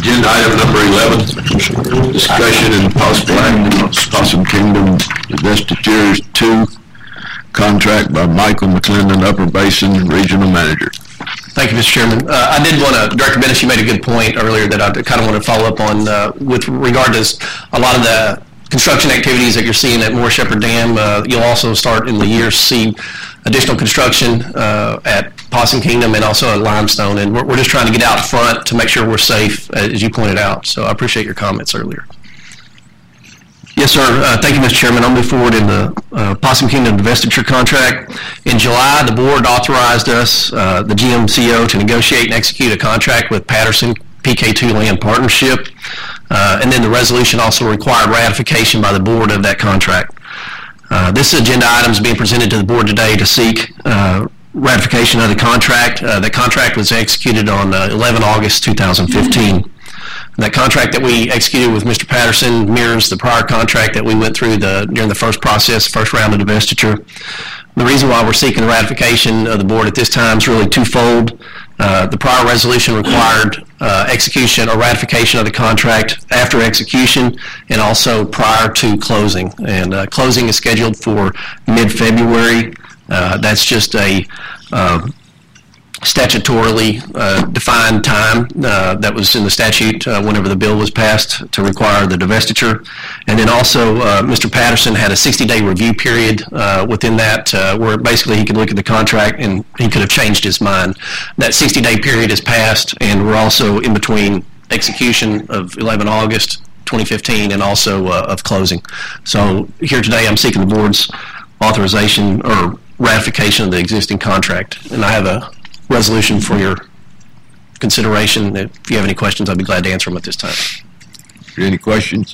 Agenda item number 11, discussion and possible action on Possum Kingdom Divestitures 2 contract by Michael McClendon, Upper Basin Regional Manager. Thank you, Mr. Chairman. I did want to, Director Bennis, you made a good point earlier that I kind of want to follow up on with regard to a lot of the construction activities that you're seeing at Moore Shepherd Dam. You'll also start in the year to see additional construction at Possum Kingdom and also at Limestone. And we're just trying to get out front to make sure we're safe, as you pointed out. So I appreciate your comments earlier. Yes, sir. Thank you, Mr. Chairman. I'll move forward in the Possum Kingdom divestiture contract. In July, the board authorized us, the GMCO, to negotiate and execute a contract with Patterson PK2 Land Partnership. And then the resolution also required ratification by the board of that contract. This agenda item is being presented to the board today to seek ratification of the contract. The contract was executed on 11 August 2015. That contract that we executed with Mr. Patterson mirrors the prior contract that we went through during the first round of divestiture. The reason why we're seeking the ratification of the board at this time is really twofold. The prior resolution required execution or ratification of the contract after execution and also prior to closing. And closing is scheduled for mid-February. That's just a statutorily defined time that was in the statute whenever the bill was passed to require the divestiture. And then also Mr. Patterson had a 60-day review period within that where basically he could look at the contract and he could have changed his mind. That 60-day period has passed, and we're also in between execution of 11 August 2015 and also of closing. So here today I'm seeking the board's authorization or ratification of the existing contract, and I have a resolution for your consideration. If you have any questions, I'd be glad to answer them at this time. Any questions?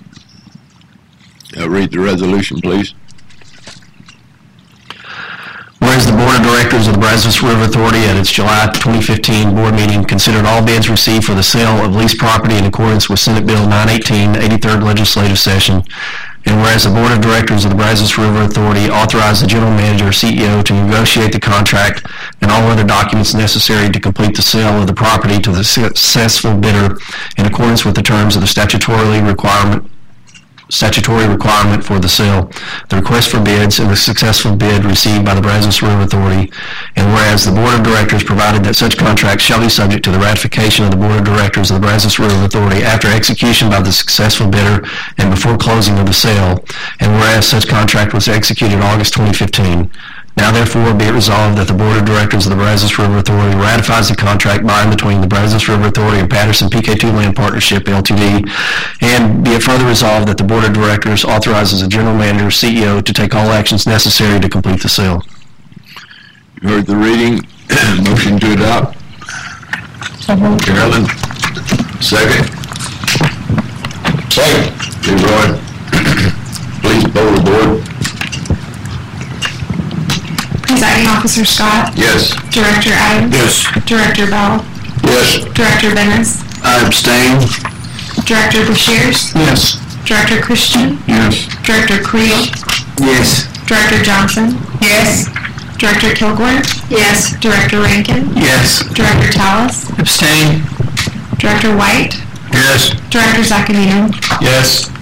I'll read the resolution, please. Whereas the Board of Directors of the Brazos River Authority at its July 2015 board meeting considered all bids received for the sale of leased property in accordance with Senate Bill 918, 83rd Legislative Session. And whereas the Board of Directors of the Brazos River Authority authorized the General Manager or CEO to negotiate the contract and all other documents necessary to complete the sale of the property to the successful bidder in accordance with the terms of the statutory requirement for the sale, the request for bids, and the successful bid received by the Brazos River Authority. And whereas the Board of Directors provided that such contracts shall be subject to the ratification of the Board of Directors of the Brazos River Authority after execution by the successful bidder and before closing of the sale, and whereas such contract was executed August 2015, now therefore be it resolved that the Board of Directors of the Brazos River Authority ratifies the contract by and between the Brazos River Authority and Patterson PK2 Land Partnership, Ltd., and be it further resolved that the Board of Directors authorizes the General Manager or CEO to take all actions necessary to complete the sale. You heard the reading. Motion to adopt. Carolyn. Second. Leroy. Please poll the board. Presiding Officer Scott? Yes. Director Adams? Yes. Director Bell? Yes. Director Bennis? I abstain. Director Beshears? Yes. Director Christian? Yes. Director Creel? Yes. Director Johnson? Yes. Director Kilgore? Yes. Director Rankin? Yes. Director Tallis? Abstain. Director White? Yes. Director Zaccanino? Yes.